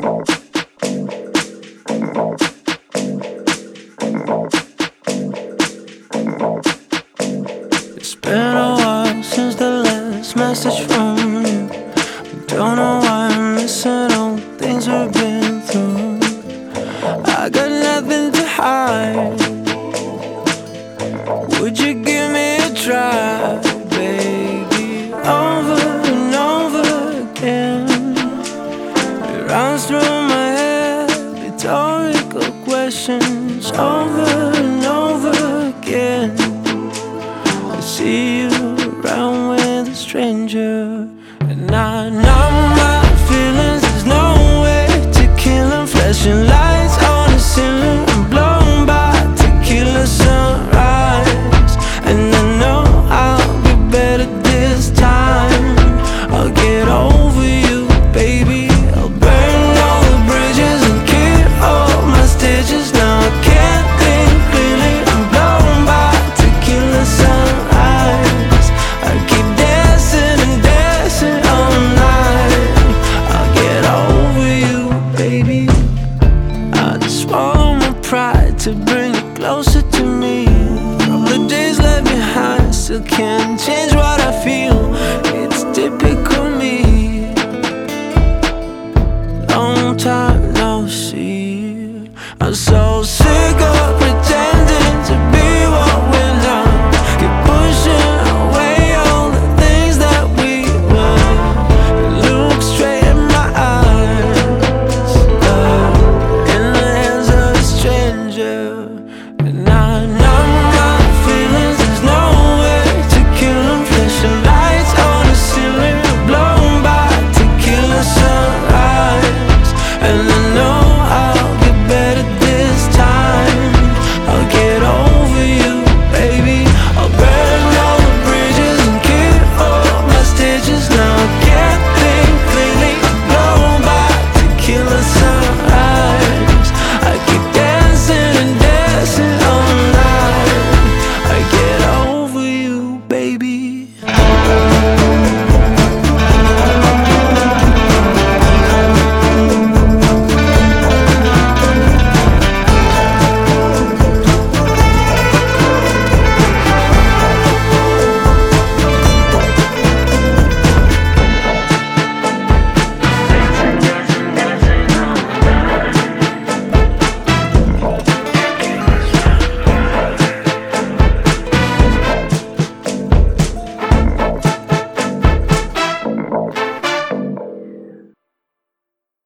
It's been a while since the last message from you. Don't know why I'm missing all the things we've been through. I got nothing to hide. Would you give me a try, baby? Over and over again, it runs through my head, rhetorical questions. Over and over again, I see you around with a stranger, and I numb my feelings. There's no way to kill them. Flashing lights on the ceiling, I'm blown by tequila sunrise, and I know I'll be better this time. I'll get over you, baby. I'll burn all the bridges and keep all my stitches. Now I can't think clearly, I'm blown by tequila sunrise. I keep dancing and dancing all night. I'll get over you, baby. I just swallow my pride to bring you closer to me. All the days left behind, still can't change what I feel. It's typical me. Long time no see. I'm so sick of pretending to be what we're not. Keep pushing away all the things that we were. Look straight in my eyes, in the hands of a stranger, and I numb my feelings. There's no way to kill them. Flashing lights on the ceiling, blown by tequila sunrise, and